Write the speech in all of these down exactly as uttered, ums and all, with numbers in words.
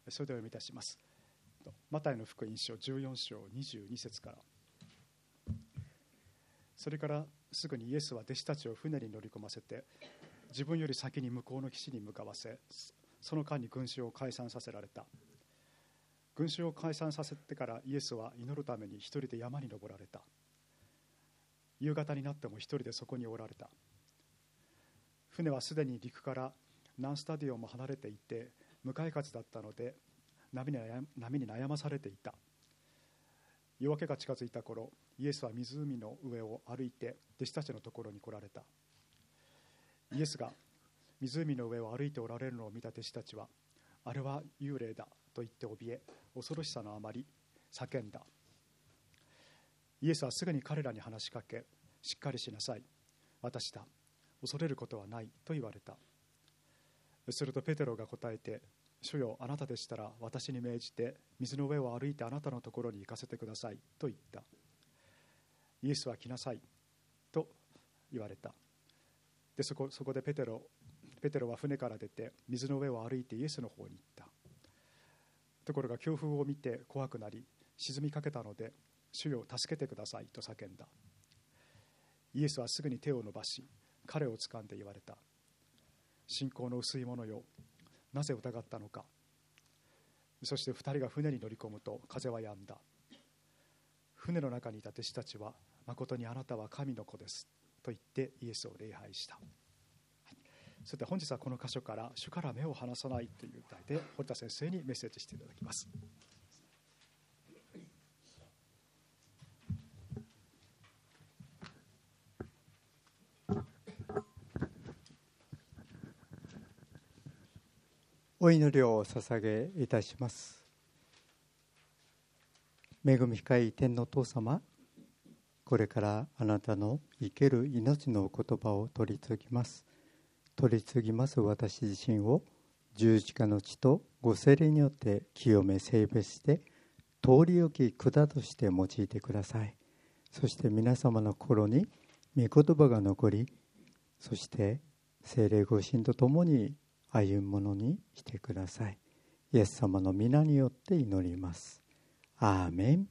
それでは読みいたします。マタイの福音書じゅうよん章にじゅうに節から。それからすぐにイエスは弟子たちを船に乗り込ませて、自分より先に向こうの岸に向かわせ、その間に群衆を解散させられた。群衆を解散させてからイエスは祈るために一人で山に登られた。夕方になっても一人でそこにおられた。船はすでに陸から何スタディオンも離れていて、向かい風だったので波に悩波に悩まされていた。夜明けが近づいた頃、イエスは湖の上を歩いて弟子たちのところに来られた。イエスが湖の上を歩いておられるのを見た弟子たちは、あれは幽霊だと言って怯え、恐ろしさのあまり叫んだ。イエスはすぐに彼らに話しかけ、しっかりしなさい、私だ、恐れることはないと言われた。するとペテロが答えて、主よ、あなたでしたら私に命じて水の上を歩いてあなたのところに行かせてくださいと言った。イエスは来なさいと言われた。で そ, こそこでペテロペテロは船から出て水の上を歩いてイエスの方に行った。ところが強風を見て怖くなり沈みかけたので、主よ、助けてくださいと叫んだ。イエスはすぐに手を伸ばし彼を掴んで言われた。信仰の薄い者よ、なぜ疑ったのか。そして二人が船に乗り込むと風は止んだ。船の中にいた弟子たちは、誠にあなたは神の子ですと言ってイエスを礼拝した。そして本日はこの箇所から主から目を離さないという題で堀田先生にメッセージしていただきます。 お祈りをお捧げいたします。恵み深い天のお父様、これからあなたの生ける命の言葉を取り次ぎます取り次ぎます私自身を十字架の血とご聖霊によって清め聖別して通りよき管として用いてください。そして皆様の心に御言葉が残り、そして聖霊ご神とともに歩むものにしてください。イエス様の皆によって祈ります。アーメン。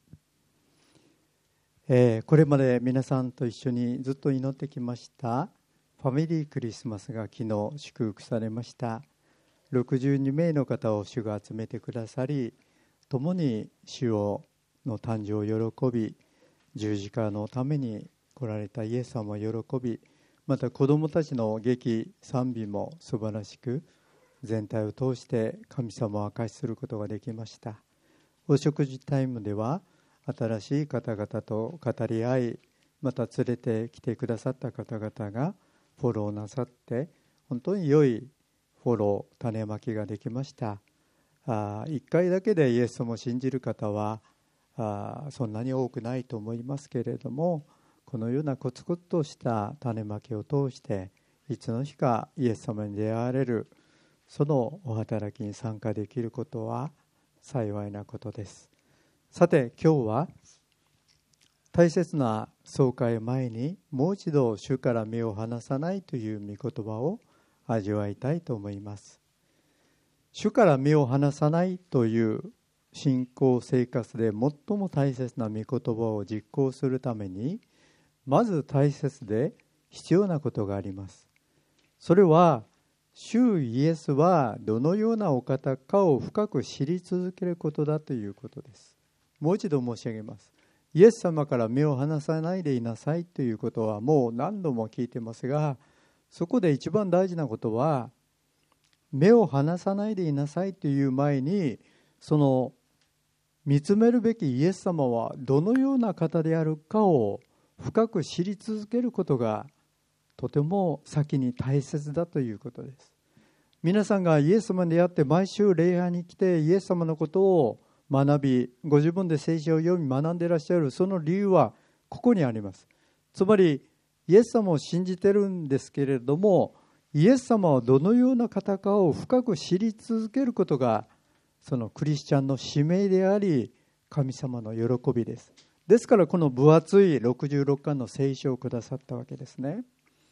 えー、これまで皆さんと一緒にずっと祈ってきましたファミリークリスマスが昨日祝福されました。ろくじゅうにめいの方を主が集めてくださり、共に主の誕生を喜び、十字架のために来られたイエス様を喜び、また子どもたちの劇賛美も素晴らしく、全体を通して神様を明かしすることができました。お食事タイムでは新しい方々と語り合い、また連れてきてくださった方々がフォローなさって、本当に良いフォロー、種まきができました。あいっかいだけでイエス様を信じる方はあそんなに多くないと思いますけれども、このようなコツコツとした種まきを通していつの日かイエス様に出会われる、そのお働きに参加できることは幸いなことです。さて今日は大切な総会前にもう一度主から目を離さないという御言葉を味わいたいと思います。主から目を離さないという信仰生活で最も大切な御言葉を実行するために、まず大切で必要なことがあります。それは主イエスはどのようなお方かを深く知り続けることだということです。もう一度申し上げます。イエス様から目を離さないでいなさいということはもう何度も聞いてますが、そこで一番大事なことは、目を離さないでいなさいという前に、その見つめるべきイエス様はどのような方であるかを深く知り続けることがとても先に大切だということです。皆さんがイエス様に出会って毎週礼拝に来てイエス様のことを学び、ご自分で聖書を読み学んでいらっしゃるその理由はここにあります。つまりイエス様を信じてるんですけれども、イエス様はどのような方かを深く知り続けることがそのクリスチャンの使命であり、神様の喜びです。ですからこの分厚いろくじゅうろっかんの聖書をくださったわけですね。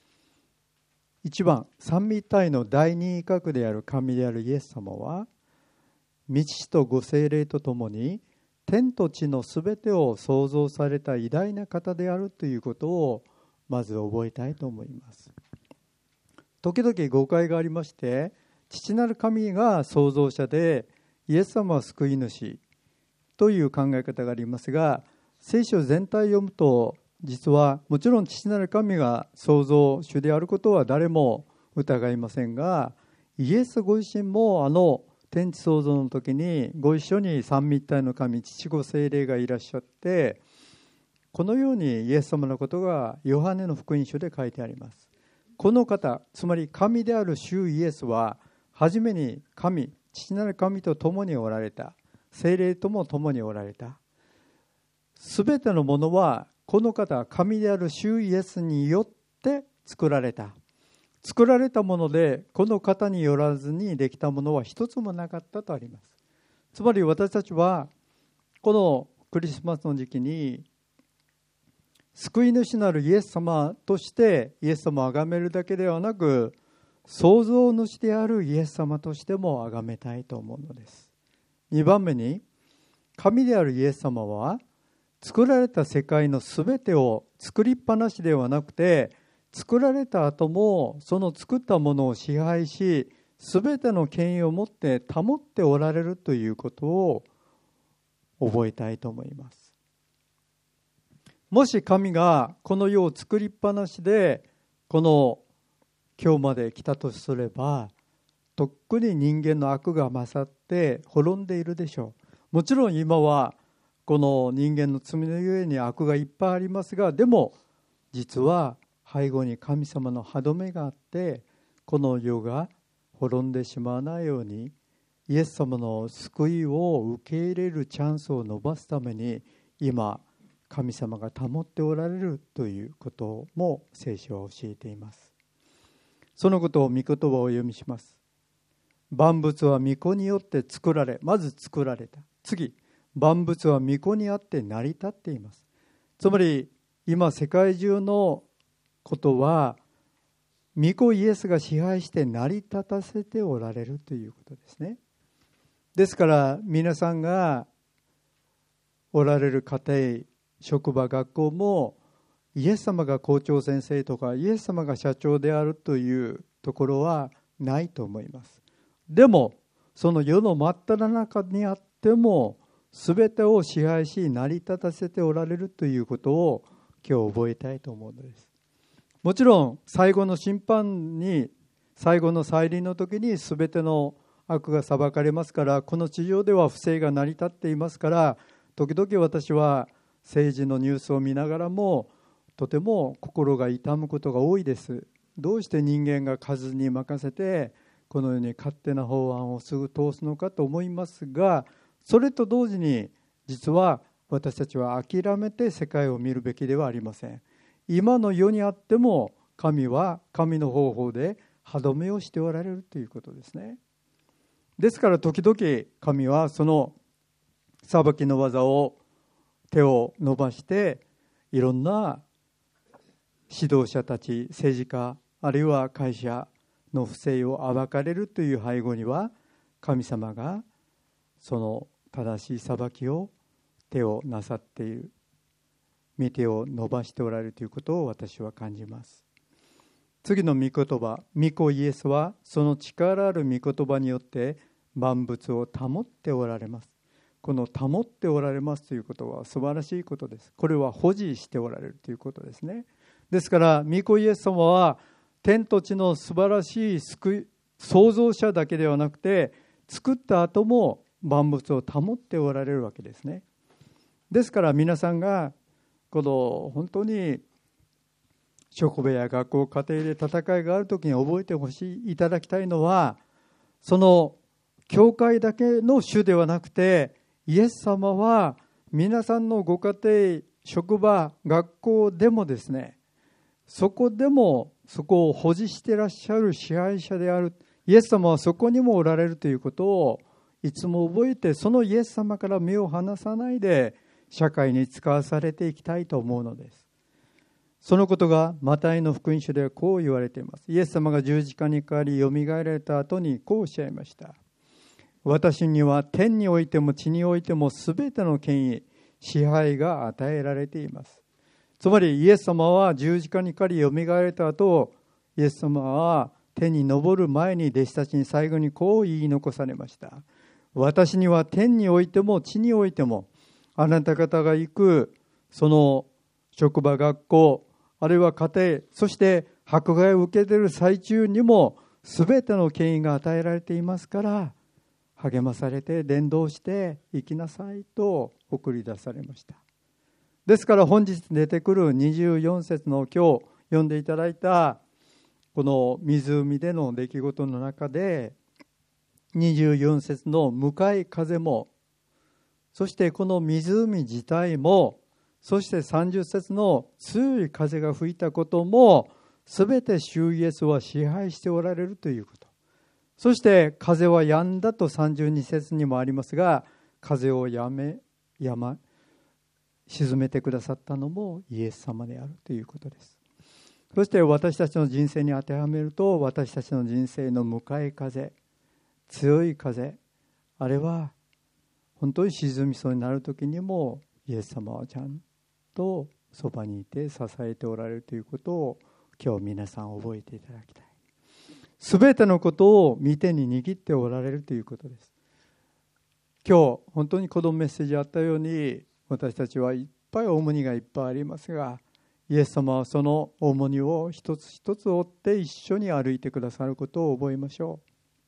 いちばん、三位一体の第二位格である神であるイエス様は、 御父とご聖霊とともに天と地のすべてを創造された偉大な方であるということをまず覚えたいと思います。時々誤解がありまして、父なる神が創造者でイエス様は救い主という考え方がありますが、聖書全体を読むと、実はもちろん父なる神が創造主であることは誰も疑いませんが、イエスご自身もあの天地創造の時にご一緒に三位一体の神、父子聖霊がいらっしゃって、このようにイエス様のことがヨハネの福音書で書いてあります。この方、つまり神である主イエスは、初めに神、父なる神と共におられた。聖霊とも共におられた。すべてのものはこの方、神である主イエスによって作られた。作られたもので、この方によらずにできたものは一つもなかったとあります。つまり私たちはこのクリスマスの時期に、救い主なるイエス様としてイエス様を崇めるだけではなく、創造主であるイエス様としても崇めたいと思うのです。にばんめに、神であるイエス様は作られた世界のすべてを作りっぱなしではなくて、作られた後もその作ったものを支配し、すべての権威を持って保っておられるということを覚えたいと思います。もし神がこの世を作りっぱなしでこの今日まで来たとすれば、とっくに人間の悪が勝って滅んでいるでしょう。もちろん今はこの人間の罪のゆえに悪がいっぱいありますが、でも実は背後に神様の歯止めがあって、この世が滅んでしまわないように、イエス様の救いを受け入れるチャンスを伸ばすために、今神様が保っておられるということも聖書は教えています。そのことを御言葉をお読みします。万物は御子によって作られ、まず作られた。次、万物は御子にあって成り立っています。つまり今世界中のことは御子イエスが支配して成り立たせておられるということですね。ですから皆さんがおられる家庭、職場、学校もイエス様が校長先生とかイエス様が社長であるというところはないと思います。でもその世の真っ只中にあっても全てを支配し成り立たせておられるということを今日覚えたいと思うのです。もちろん最後の審判に、最後の再臨の時に全ての悪が裁かれますから、この地上では不正が成り立っていますから、時々私は政治のニュースを見ながらもとても心が痛むことが多いです。どうして人間が数に任せてこのように勝手な法案をすぐ通すのかと思いますが、それと同時に実は私たちは諦めて世界を見るべきではありません。今の世にあっても神は神の方法で歯止めをしておられるということですね。ですから時々神はその裁きの技を手を伸ばしていろんな指導者たち、政治家、あるいは会社の不正を暴かれるという背後には、神様がその正しい裁きを手をなさっている、御手を伸ばしておられるということを私は感じます。次の御言葉、御子イエスはその力ある御言葉によって万物を保っておられます。この保っておられますということは素晴らしいことです。これは保持しておられるということですね。ですから御子イエス様は天と地の素晴らしい救い創造者だけではなくて、作った後も万物を保っておられるわけですね。ですから皆さんがこの本当に職場や学校、家庭で戦いがあるときに覚えてほしいいただきたいのは、その教会だけの主ではなくて、イエス様は皆さんのご家庭、職場、学校でもですね、そこでもそこを保持していらっしゃる支配者であるイエス様はそこにもおられるということをいつも覚えて、そのイエス様から目を離さないで社会に使わされていきたいと思うのです。そのことがマタイの福音書ではこう言われています。イエス様が十字架にかかりよみがえられた後にこうおっしゃいました。 私には天においても地においてもすべての権威、支配が与えられています。つまりイエス様は十字架にかかりよみがえられた後、イエス様は天に昇る前に弟子たちに最後にこう言い残されました。私には天においても地においても、あなた方が行くその職場、学校、あるいは家庭、そして迫害を受けている最中にもすべての権威が与えられていますから、励まされて伝道して生きなさいと送り出されました。ですから本日出てくるにじゅうよん節の今日読んでいただいたこの湖での出来事の中で、にじゅうよん節の向かい風も、そしてこの湖自体も、そしてさんじゅう節の強い風が吹いたことも、すべて主イエスは支配しておられるということ。そして風は止んだとさんじゅうに節にもありますが、風をやめ、やま、沈めてくださったのもイエス様であるということです。そして私たちの人生に当てはめると、私たちの人生の向かい風、強い風、あれは本当に沈みそうになる時にもイエス様はちゃんとそばにいて支えておられるということを今日皆さん覚えていただきたい。すべてのことを見てに握っておられるということです。今日本当に子供メッセージあったように、私たちはいっぱい重荷がいっぱいありますが、イエス様はその重荷を一つ一つ追って一緒に歩いてくださることを覚えましょ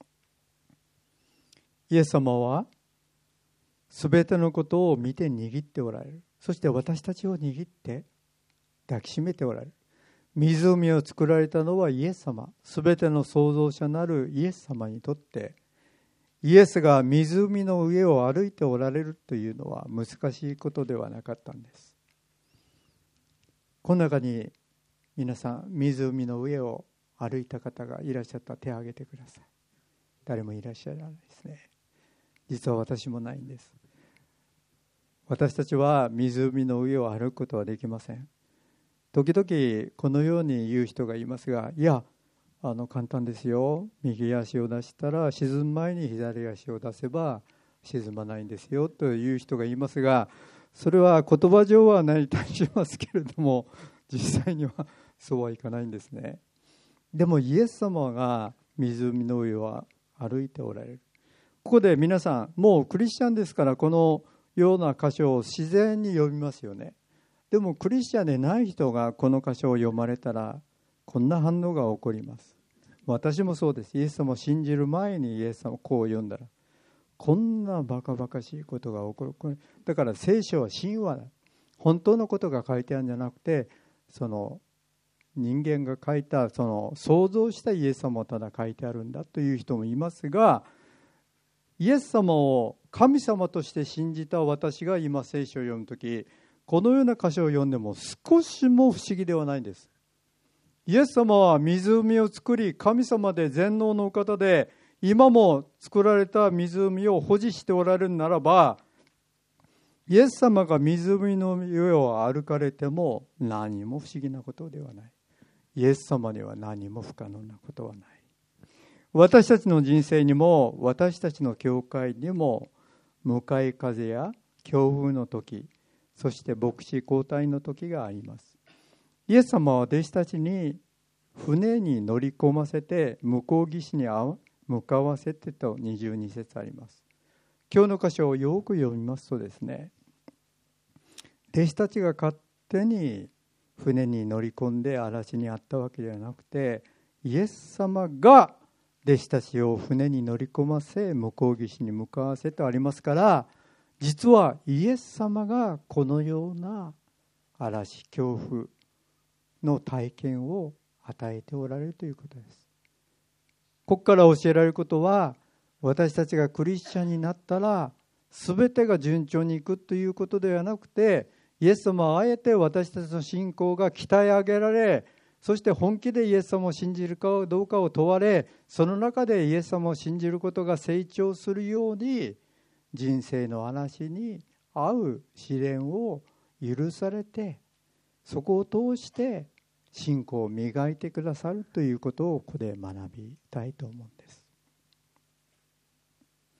う。イエス様はすべてのことを見て握っておられる。そして私たちを握って抱きしめておられる。湖を作られたのはイエス様。すべての創造者なるイエス様にとって、イエスが湖の上を歩いておられるというのは難しいことではなかったんです。この中に皆さん、湖の上を歩いた方がいらっしゃったら手を挙げてください。誰もいらっしゃらないですね。実は私もないんです。私たちは湖の上を歩くことはできません。時々このように言う人がいますが、いや、あの簡単ですよ。右足を出したら沈む前に左足を出せば沈まないんですよという人がいますが、それは言葉上は成り立ちますけれども、実際にはそうはいかないんですね。でもイエス様が湖の上を歩いておられる。ここで皆さん、もうクリスチャンですからこのような箇所を自然に読みますよね。でもクリスチャンでない人がこの箇所を読まれたらこんな反応が起こります。私もそうです。イエス様を信じる前にイエス様をこう読んだら、こんなバカバカしいことが起こる。だから聖書は神話だ。本当のことが書いてあるんじゃなくて、その人間が書いた、その想像したイエス様をただ書いてあるんだという人もいますが、イエス様を神様として信じた私が今聖書を読むとき、このような箇所を読んでも少しも不思議ではないんです。イエス様は湖を作り、神様で全能のお方で、今も作られた湖を保持しておられるならば、イエス様が湖の上を歩かれても何も不思議なことではない。イエス様には何も不可能なことはない。私たちの人生にも、私たちの教会にも、向かい風や強風の時、そして牧師交代の時があります。イエス様は弟子たちに船に乗り込ませて向こう岸に向かわせてとにじゅうに節あります。今日の箇所をよく読みますとですね、弟子たちが勝手に船に乗り込んで嵐にあったわけではなくて、イエス様が弟子たちを船に乗り込ませ向こう岸に向かわせとありますから、実はイエス様がこのような嵐、強風の体験を与えておられるということです。ここから教えられることは、私たちがクリスチャンになったら全てが順調にいくということではなくて、イエス様はあえて私たちの信仰が鍛え上げられ、そして本気でイエス様を信じるかどうかを問われ、その中でイエス様を信じることが成長するように、人生の嵐に合う試練を許されて、そこを通して信仰を磨いてくださるということをここで学びたいと思うんです。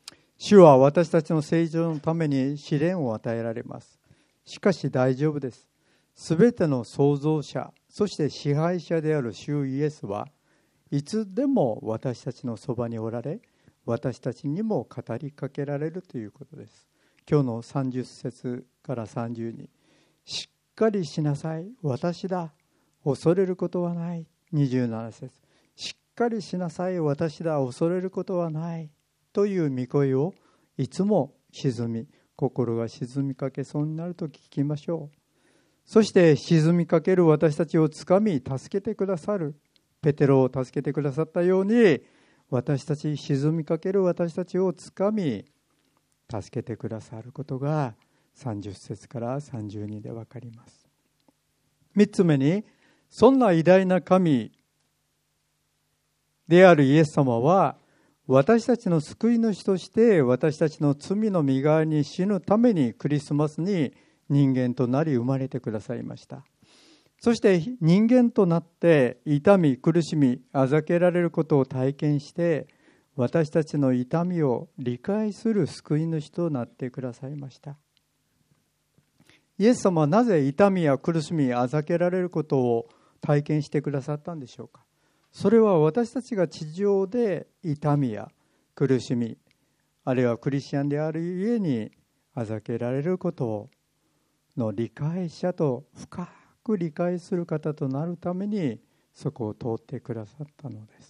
主は私たちの成長のために試練を与えられます。しかし大丈夫です。すべての創造者、そして支配者である主イエスはいつでも私たちのそばにおられ、私たちにも語りかけられるということです。今日のさんじゅっ節からさんじゅうに、しっかりしなさい、私だ、恐れることはない。にじゅうなな節、しっかりしなさい、私だ、恐れることはないという御声をいつも沈み、心が沈みかけそうになると聞きましょう。そして沈みかける私たちをつかみ助けてくださる、ペテロを助けてくださったように、私たち、沈みかける私たちをつかみ助けてくださることがさんじゅっ節からさんじゅうにで分かります。三つ目に、そんな偉大な神であるイエス様は、私たちの救い主として私たちの罪の身代わりに死ぬためにクリスマスに人間となり生まれてくださいました。そして人間となって痛み、苦しみ、あざけられることを体験して、私たちの痛みを理解する救い主となってくださいました。イエス様はなぜ痛みや苦しみ、あざけられることを体験してくださったんでしょうか。それは私たちが地上で痛みや苦しみ、あるいはクリスチャンであるゆえにあざけられることの理解者と深く理解する方となるためにそこを通ってくださったのです。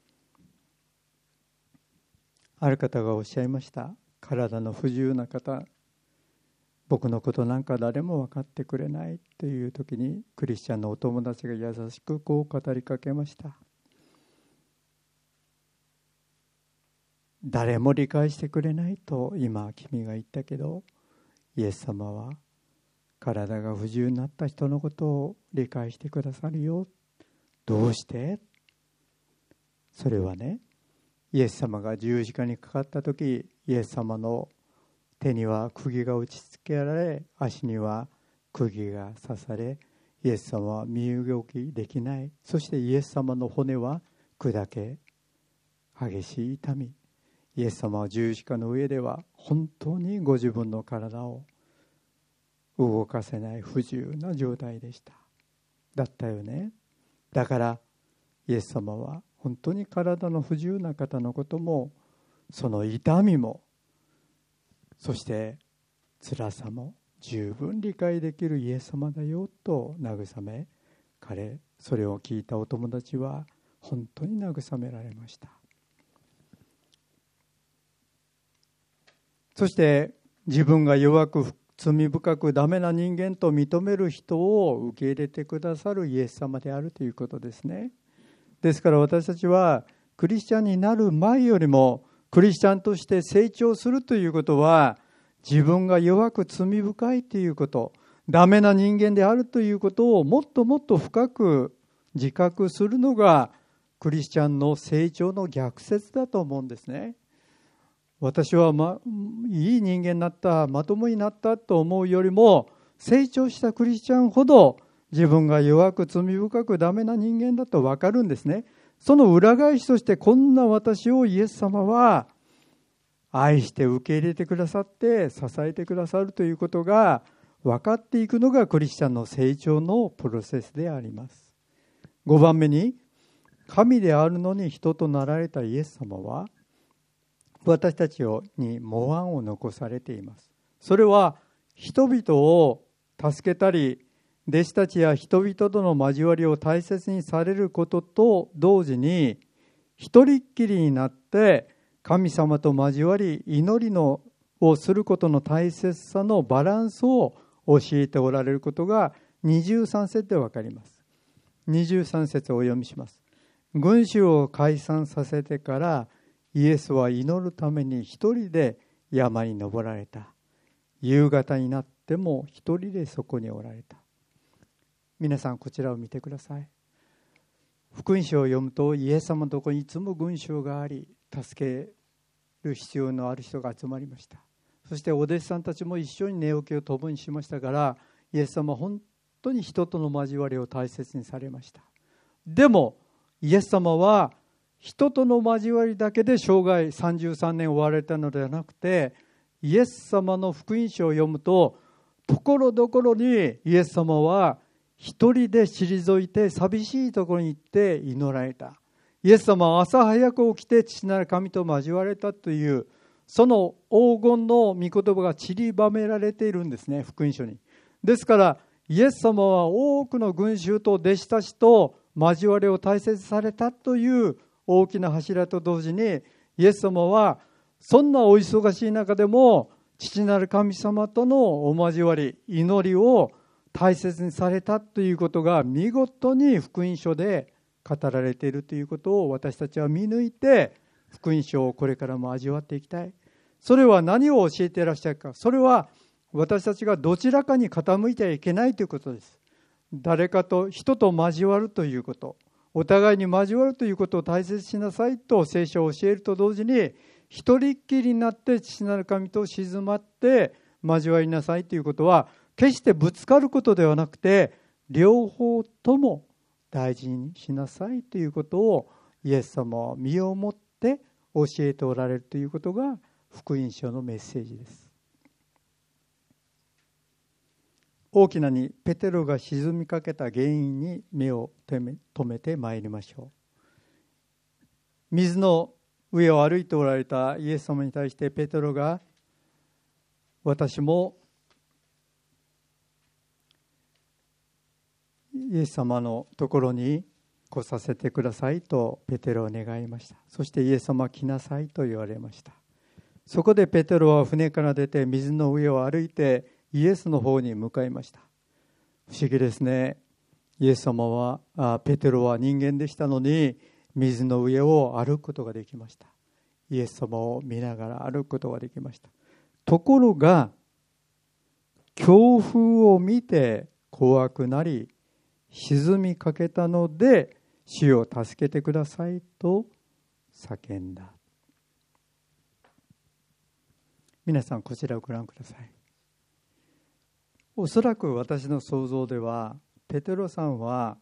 ある方がおっしゃいました。体の不自由な方、僕のことなんか誰も分かってくれないという時に、クリスチャンのお友達が優しくこう語りかけました。誰も理解してくれないと今君が言ったけど、イエス様は体が不自由になった人のことを理解してくださるよ。どうして？それはね、イエス様が十字架にかかった時、イエス様の手には釘が打ち付けられ、足には釘が刺され、イエス様は身動きできない。そしてイエス様の骨は砕け、激しい痛み。イエス様は十字架の上では本当にご自分の体を動かせない不自由な状態でした。だったよね。だからイエス様は本当に体の不自由な方のことも、その痛みも、そして辛さも十分理解できるイエス様だよと慰め、彼、それを聞いたお友達は本当に慰められました。そして自分が弱く罪深くダメな人間と認める人を受け入れてくださるイエス様であるということですね。ですから私たちはクリスチャンになる前よりもクリスチャンとして成長するということは、自分が弱く罪深いということ、ダメな人間であるということをもっともっと深く自覚するのがクリスチャンの成長の逆説だと思うんですね。私は、ま、いい人間になった、まともになったと思うよりも、成長したクリスチャンほど自分が弱く罪深くダメな人間だと分かるんですね。その裏返しとして、こんな私をイエス様は愛して受け入れてくださって支えてくださるということが分かっていくのがクリスチャンの成長のプロセスであります。ごばんめに、神であるのに人となられたイエス様は私たちに模範を残されています。それは人々を助けたり、弟子たちや人々との交わりを大切にされることと同時に、一人っきりになって神様と交わり祈りのをすることの大切さのバランスを教えておられることがにじゅうさん節でわかります。にじゅうさん節をお読みします。群衆を解散させてからイエスは祈るために一人で山に登られた。夕方になっても一人でそこにおられた。皆さんこちらを見てください。福音書を読むと、イエス様のところにいつも群衆があり、助ける必要のある人が集まりました。そしてお弟子さんたちも一緒に寝起きを共にしましたから、イエス様は本当に人との交わりを大切にされました。でもイエス様は人との交わりだけで生涯さんじゅうさんねん終われたのではなくて、イエス様の福音書を読むと、ところどころにイエス様は一人で退いて寂しいところに行って祈られた。イエス様は朝早く起きて父なる神と交われたという、その黄金の御言葉が散りばめられているんですね、福音書に。ですからイエス様は多くの群衆と弟子たちと交わりを大切にされたという大きな柱と同時に、イエス様はそんなお忙しい中でも父なる神様とのお交わり、祈りを大切にされたということが見事に福音書で語られているということを私たちは見抜いて、福音書をこれからも味わっていきたい。それは何を教えていらっしゃるか。それは私たちがどちらかに傾いてはいけないということです。誰かと、人と交わるということ、お互いに交わるということを大切にしなさいと聖書を教えると同時に、一人っきりになって父なる神と静まって交わりなさいということは、決してぶつかることではなくて、両方とも大事にしなさいということをイエス様は身をもって教えておられるということが福音書のメッセージです。大きなにペテロが沈みかけた原因に目を留めてまいりましょう。水の上を歩いておられたイエス様に対してペテロが、私もイエス様のところに来させてくださいとペテロは願いました。そしてイエス様は来なさいと言われました。そこでペテロは船から出て水の上を歩いてイエスの方に向かいました。不思議ですね。イエス様はあペテロは人間でしたのに水の上を歩くことができました。イエス様を見ながら歩くことができました。ところが強風を見て怖くなり沈みかけたので、主を助けてくださいと叫んだ。皆さんこちらをご覧ください。おそらく私の想像では、ペテロさんは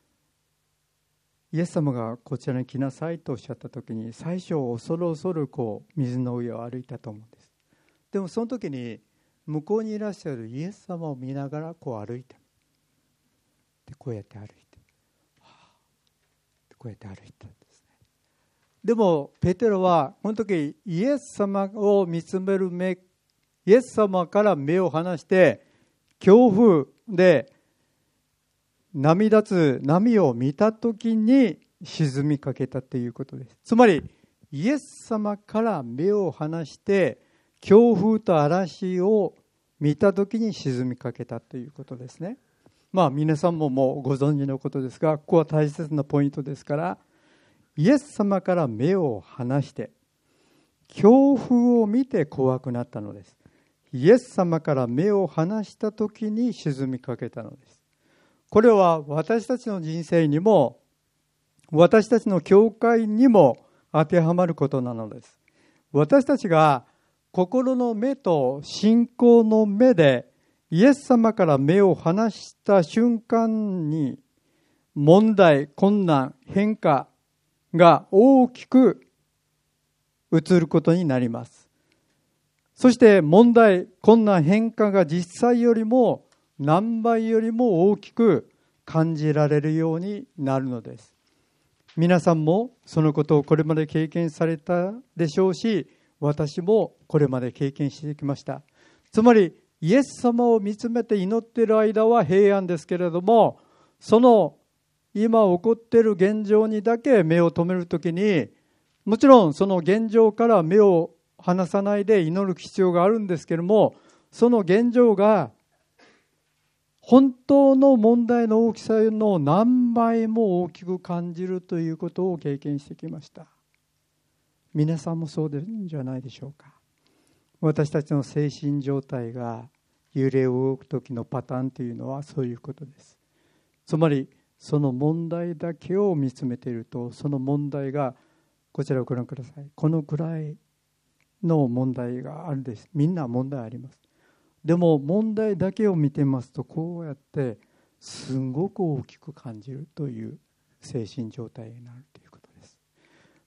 イエス様がこちらに来なさいとおっしゃった時に、最初恐る恐るこう水の上を歩いたと思うんです。でもその時に向こうにいらっしゃるイエス様を見ながらこう歩いて、でこうやって歩いて、はあ、こうやって歩いたんですね。でもペテロはこの時イエス様を見つめる目、イエス様から目を離して強風で波立つ波を見た時に沈みかけたということです。つまりイエス様から目を離して強風と嵐を見た時に沈みかけたということですね。まあ皆さんももうご存知のことですが、ここは大切なポイントですから、イエス様から目を離して強風を見て怖くなったのです。イエス様から目を離した時に沈みかけたのです。これは私たちの人生にも私たちの教会にも当てはまることなのです。私たちが心の目と信仰の目でイエス様から目を離した瞬間に問題、困難、変化が大きく映ることになります。そして問題、困難、変化が実際よりも何倍よりも大きく感じられるようになるのです。皆さんもそのことをこれまで経験されたでしょうし、私もこれまで経験してきました。つまりイエス様を見つめて祈っている間は平安ですけれども、その今起こっている現状にだけ目を留めるときに、もちろんその現状から目を離さないで祈る必要があるんですけれども、その現状が本当の問題の大きさの何倍も大きく感じるということを経験してきました。皆さんもそうでじゃないでしょうか。私たちの精神状態が揺れ動く時のパターンというのはそういうことです。つまりその問題だけを見つめていると、その問題が、こちらをご覧ください。このくらいの問題があるんです。みんな問題あります。でも問題だけを見てますと、こうやってすごく大きく感じるという精神状態になるということです。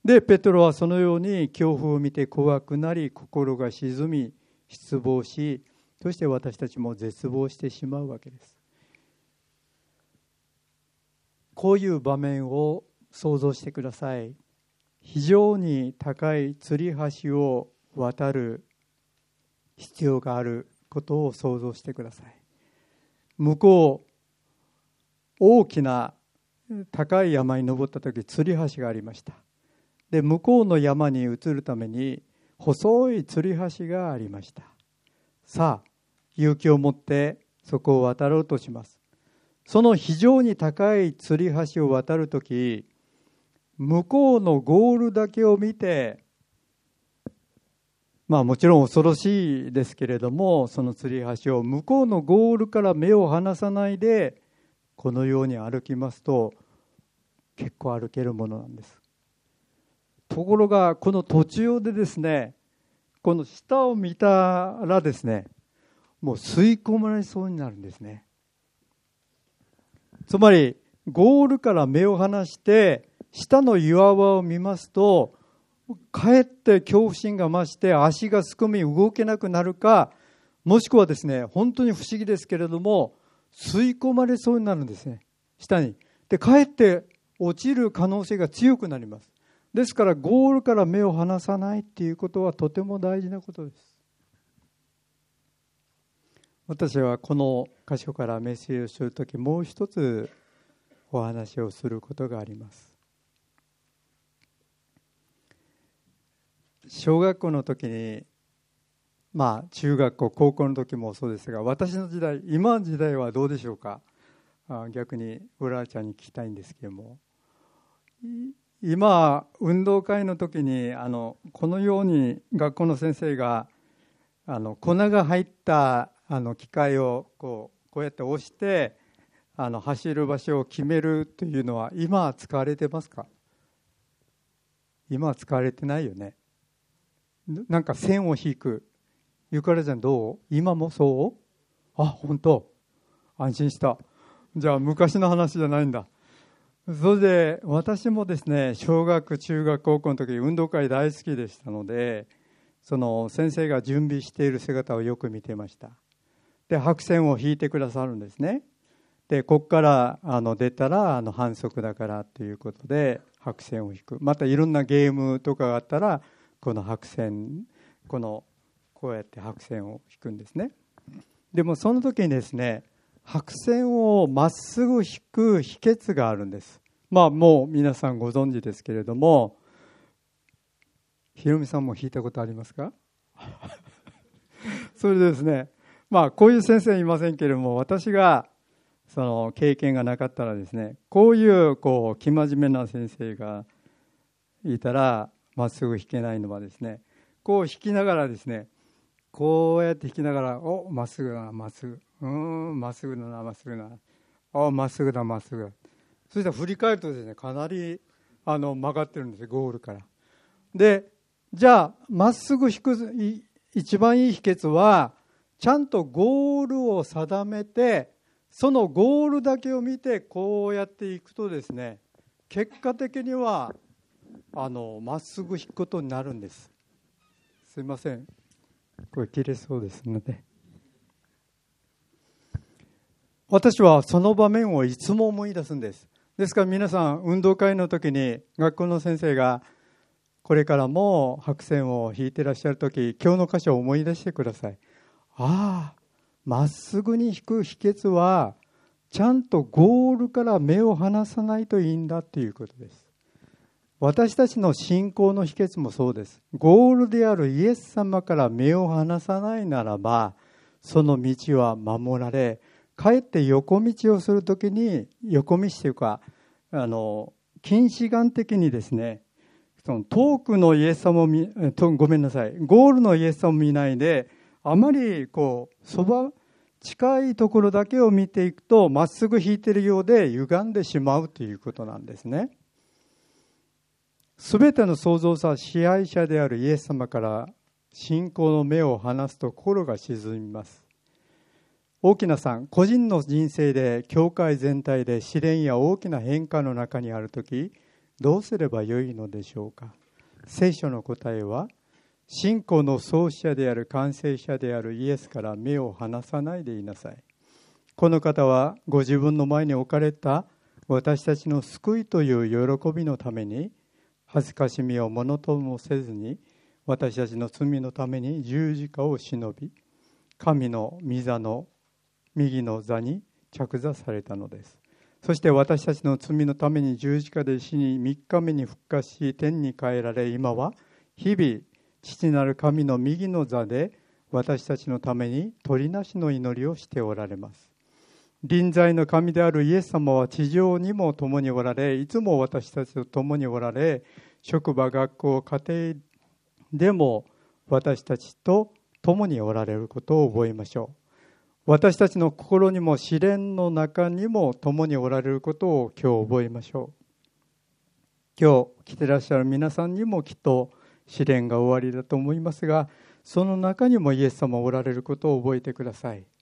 でペテロはそのように恐怖を見て怖くなり、心が沈み失望し、そして私たちも絶望してしまうわけです。こういう場面を想像してください。非常に高い吊り橋を渡る必要があることを想像してください。向こう大きな高い山に登った時、吊り橋がありました。で向こうの山に移るために細い吊り橋がありました。さあ勇気を持ってそこを渡ろうとします。その非常に高い吊り橋を渡るとき、向こうのゴールだけを見て、まあもちろん恐ろしいですけれども、その吊り橋を向こうのゴールから目を離さないでこのように歩きますと、結構歩けるものなんです。ところがこの途中でですね、この下を見たらですね、もう吸い込まれそうになるんですね。つまりゴールから目を離して下の岩場を見ますと、かえって恐怖心が増して足がすくみ動けなくなるか、もしくはですね、本当に不思議ですけれども吸い込まれそうになるんですね、下に。でかえって落ちる可能性が強くなります。ですからゴールから目を離さないっていうことはとても大事なことです。私はこの箇所からメッセージをするとき、もう一つお話をすることがあります。小学校の時に、まあ中学校高校の時もそうですが、私の時代、今の時代はどうでしょうか。あ、逆にうららちゃんに聞きたいんですけども、今運動会の時にあのこのように学校の先生があの粉が入ったあの機械をこうこうやって押してあの走る場所を決めるというのは今は使われてますか？今は使われてないよね。なんか線を引く。ゆかりちゃんどう？今もそう？あ、本当。安心した。じゃあ昔の話じゃないんだ。それで私もですね、小学中学高校の時運動会大好きでしたので、その先生が準備している姿をよく見てました。で白線を引いてくださるんですね。でここからあの出たらあの反則だからということで白線を引く。またいろんなゲームとかがあったらこの白線、このこうやって白線を引くんですね。でもその時にですね、白線をまっすぐ引く秘訣があるんです。まあもう皆さんご存知ですけれども、ひろみさんも引いたことありますか？それでですね、まあこういう先生いませんけれども、私がその経験がなかったらですね、こういうこう生真面目な先生がいたらまっすぐ引けないのはですね、こう引きながらですね、こうやって引きながら、お、まっすぐだな、まっすぐ、うーん、まっすぐだな、まっすぐだな、お、まっすぐだ、まっすぐだ。そしたら振り返るとですね、かなりあの曲がってるんですよ、ゴールから。で、じゃあまっすぐ引く一番いい秘訣は、ちゃんとゴールを定めて、そのゴールだけを見てこうやっていくとですね、結果的にはあのまっすぐ引くことになるんです。すいません、これ切れそうですので。私はその場面をいつも思い出すんです。ですから皆さん運動会の時に学校の先生がこれからも白線を引いてらっしゃる時、今日の箇所を思い出してください。ああ、まっすぐに引く秘訣はちゃんとゴールから目を離さないといいんだということです。私たちの信仰の秘訣もそうです。ゴールであるイエス様から目を離さないならば、その道は守られ、かえって横道をするときに、横道というかあの近視眼的にですね、その遠くのイエス様を見とごめんなさいゴールのイエス様を見ないで、あまりこうそば近いところだけを見ていくと、まっすぐ引いているようで歪んでしまうということなんですね。すべての創造者、支配者であるイエス様から信仰の目を離すと心が沈みます。大きなさん、個人の人生で教会全体で試練や大きな変化の中にあるとき、 どうすればよいのでしょうか。聖書の答えは、信仰の創始者である完成者であるイエスから目を離さないでいなさい。この方はご自分の前に置かれた私たちの救いという喜びのために、恥ずかしみをものともせずに、私たちの罪のために十字架を忍び、神の御座の右の座に着座されたのです。そして私たちの罪のために十字架で死に、三日目に復活し、天に帰られ、今は日々父なる神の右の座で私たちのために取りなしの祈りをしておられます。臨在の神であるイエス様は地上にも共におられ、いつも私たちと共におられ、職場、学校、家庭でも私たちと共におられることを覚えましょう。私たちの心にも試練の中にも共におられることを今日覚えましょう。今日来てらっしゃる皆さんにもきっと試練が終わりだと思いますが、その中にもイエス様おられることを覚えてください。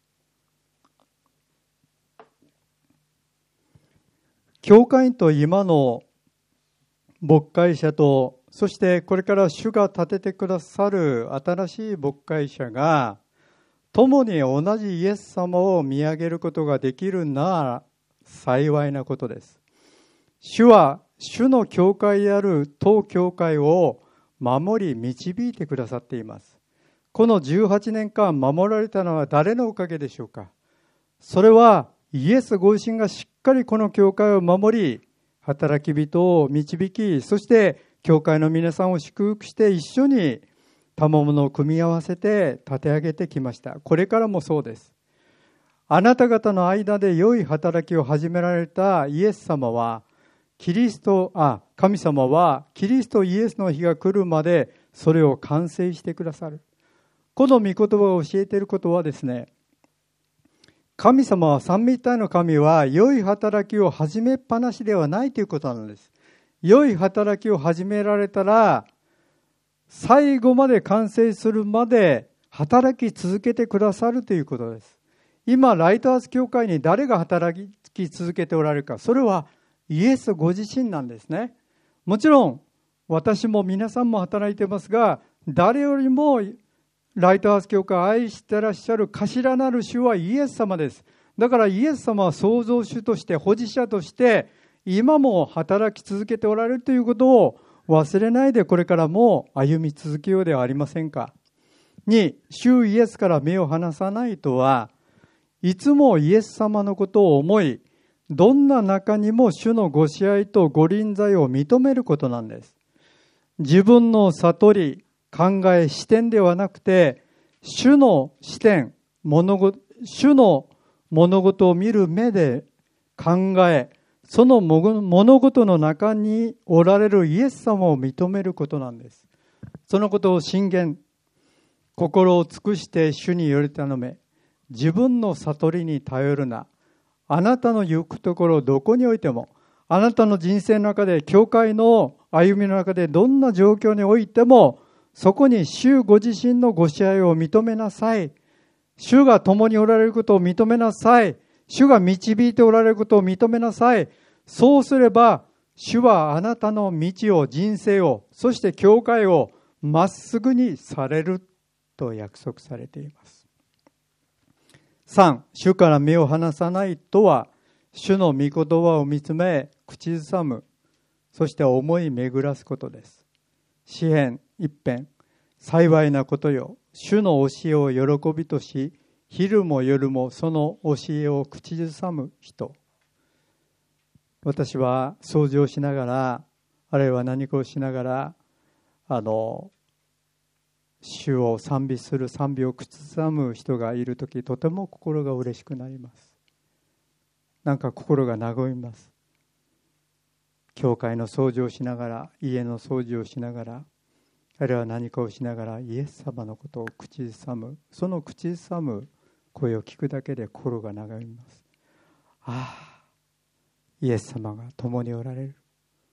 教会と今の牧会者と、そしてこれから主が立ててくださる新しい牧会者が共に同じイエス様を見上げることができるなら幸いなことです。主は主の教会である当教会を守り導いてくださっています。このじゅうはちねんかん守られたのは誰のおかげでしょうか。それはイエスご自身がしっかりこの教会を守り、働き人を導き、そして教会の皆さんを祝福して一緒に賜物を組み合わせて立て上げてきました。これからもそうです。あなた方の間で良い働きを始められたイエス様は、キリスト、あ、神様はキリストイエスの日が来るまでそれを完成してくださる。この御言葉を教えていることはですね、神様は三位一体の神は良い働きを始めっぱなしではないということなんです。良い働きを始められたら、最後まで完成するまで働き続けてくださるということです。今、ライトハウス教会に誰が働き続けておられるか、それはイエスご自身なんですね。もちろん、私も皆さんも働いてますが、誰よりもライトハウス教会を愛してらっしゃる頭なる主はイエス様です。だからイエス様は創造主として、保持者として、今も働き続けておられるということを忘れないでこれからも歩み続けようではありませんか。に、主イエスから目を離さないとは、いつもイエス様のことを思い、どんな中にも主のご支配とご臨在を認めることなんです。自分の悟り、考え、視点ではなくて、主の視点、物事、主の物事を見る目で考え、その物事の中におられるイエス様を認めることなんです。そのことを信玄、心を尽くして主により頼め、自分の悟りに頼るな。あなたの行くところどこにおいても、あなたの人生の中で、教会の歩みの中でどんな状況においても、そこに主ご自身のご支配を認めなさい。主が共におられることを認めなさい。主が導いておられることを認めなさい。そうすれば、主はあなたの道を、人生を、そして教会をまっすぐにされると約束されています。さん、主から目を離さないとは、主の御言葉を見つめ、口ずさむ、そして思い巡らすことです。詩編一編、幸いなことよ、主の教えを喜びとし、昼も夜もその教えを口ずさむ人。私は掃除をしながら、あるいは何かをしながら、あの、主を賛美する賛美を口ずさむ人がいるとき、とても心が嬉しくなります。なんか心が和みます。教会の掃除をしながら、家の掃除をしながら、あるいは何かをしながらイエス様のことを口ずさむ、その口ずさむ声を聞くだけで心が和みます。ああ、イエス様が共におられる。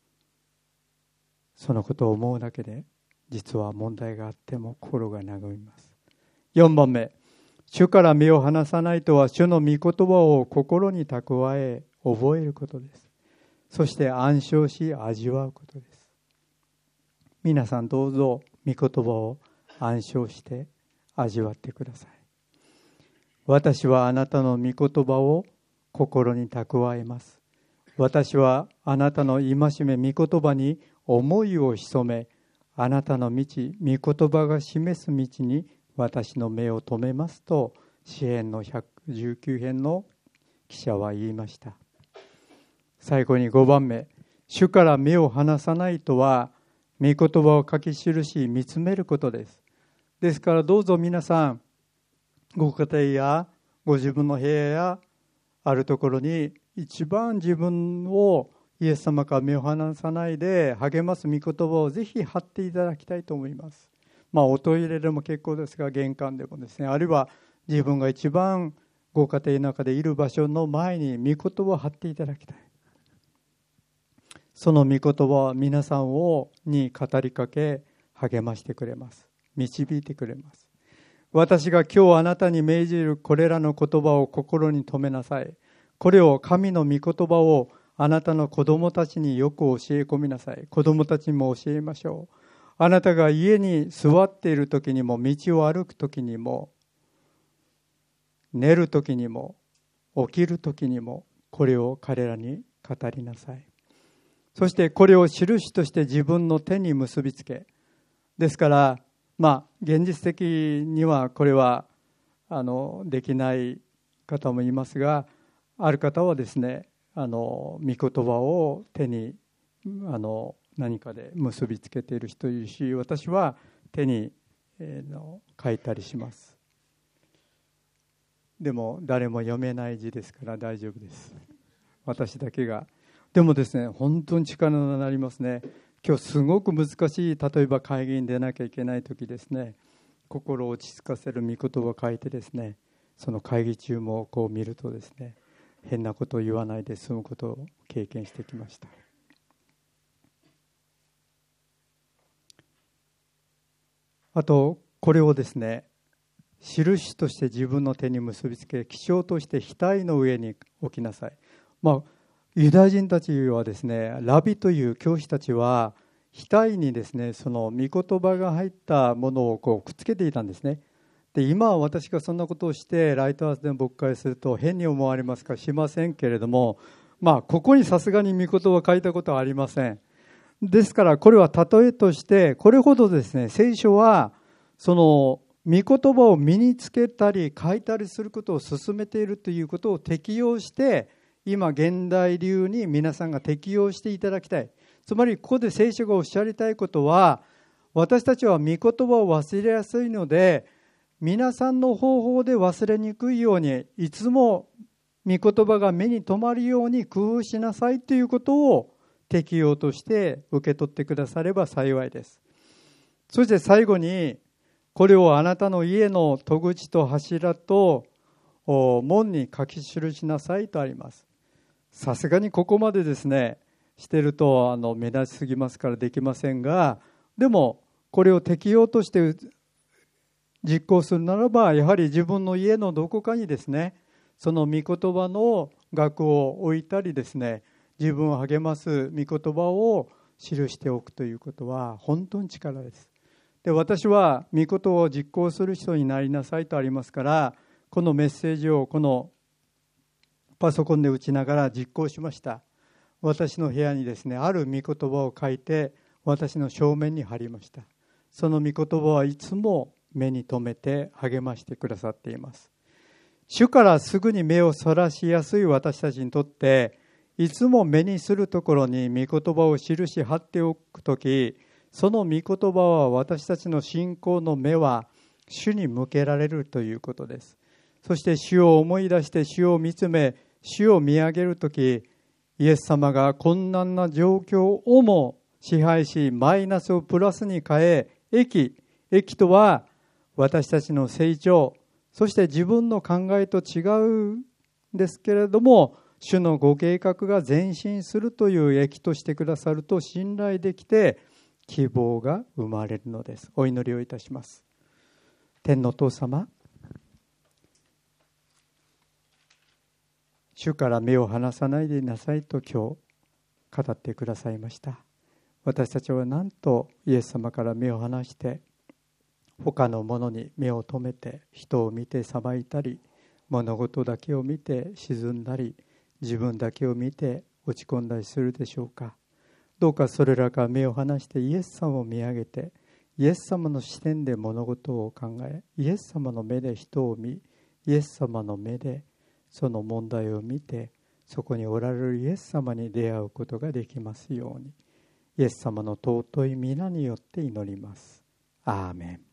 そのことを思うだけで、実は問題があっても心が和みます。よんばんめ、主から目を離さないとは、主の御言葉を心に蓄え覚えることです。 そして暗唱し味わうことです。皆さんどうぞ御言葉を暗唱して味わってください。私はあなたの御言葉を心に蓄えます。私はあなたの戒め御言葉に思いを潜め、あなたの道、御言葉が示す道に私の目を留めますと、詩編のひゃくじゅうきゅう編の記者は言いました。最後にごばんめ、主から目を離さないとは、御言葉を書き記し見つめることです。ですからどうぞ皆さん、ご家庭やご自分の部屋やあるところに一番自分をイエス様から目を離さないで励ます御言葉をぜひ貼っていただきたいと思います。まあおトイレでも結構ですが、玄関でもですね、あるいは自分が一番ご家庭の中でいる場所の前に御言葉を貼っていただきたい。その御言葉は皆さんをに語りかけ励ましてくれます。導いてくれます。私が今日あなたに命じるこれらの言葉を心に留めなさい。これを神の御言葉をあなたの子供たちによく教え込みなさい。子供たちにも教えましょう。あなたが家に座っている時にも、道を歩く時にも、寝る時にも、起きる時にも、これを彼らに語りなさい。そしてこれを印として自分の手に結びつけ、ですからまあ現実的にはこれはあのできない方もいますが、ある方はですね、あの御言葉を手にあの何かで結びつけている人いるし、私は手に、えー、の書いたりします。でも誰も読めない字ですから大丈夫です。私だけが。でもですね、本当に力になりますね。今日すごく難しい、例えば会議に出なきゃいけない時ですね、心を落ち着かせる御言葉を書いてですね、その会議中もこう見るとですね、変なことを言わないで済むことを経験してきました。あとこれをですね、印として自分の手に結びつけ、記章として額の上に置きなさい。まあユダヤ人たちはですね、ラビという教師たちは額にですね、その御言葉が入ったものをこうくっつけていたんですね。で、今は私がそんなことをしてライトハウスで牧会すると変に思われますかしませんけれども、まあここにさすがに御言葉を書いたことはありません。ですからこれは例えとして、これほどですね、聖書はその御言葉を身につけたり書いたりすることを進めているということを適用して、今現代流に皆さんが適用していただきたい。つまりここで聖書がおっしゃりたいことは、私たちは御言葉を忘れやすいので、皆さんの方法で忘れにくいように、いつも御言葉が目に留まるように工夫しなさいということを適用として受け取ってくだされば幸いです。そして最後に、これをあなたの家の戸口と柱と門に書き記しなさいとあります。さすがにここまでですねしてるとあの目立ちすぎますからできませんが、でもこれを適用として実行するならば、やはり自分の家のどこかにですね、その御言葉の額を置いたりですね、自分を励ます御言葉を記しておくということは本当に力です。で、私は御言葉を実行する人になりなさいとありますから、このメッセージをこのパソコンで打ちながら実行しました。私の部屋にですね、ある御言葉を書いて私の正面に貼りました。その御言葉はいつも目に留めて励ましてくださっています。主からすぐに目をそらしやすい私たちにとって、いつも目にするところに御言葉を記し貼っておくとき、その御言葉は私たちの信仰の目は主に向けられるということです。そして主を思い出して主を見つめ、主を見上げるとき、イエス様が困難な状況をも支配し、マイナスをプラスに変え、益、益とは私たちの成長、そして自分の考えと違うんですけれども、主のご計画が前進するという益としてくださると信頼できて、希望が生まれるのです。お祈りをいたします。天のお父様、主から目を離さないでいなさいと今日語ってくださいました。私たちはなんとイエス様から目を離して他のものに目を留めて人を見て裁いたり、物事だけを見て沈んだり、自分だけを見て落ち込んだりするでしょうか。どうかそれらから目を離してイエス様を見上げて、イエス様の視点で物事を考え、イエス様の目で人を見、イエス様の目でその問題を見て、そこにおられるイエス様に出会うことができますように、イエス様の尊い皆によって祈ります。アーメン。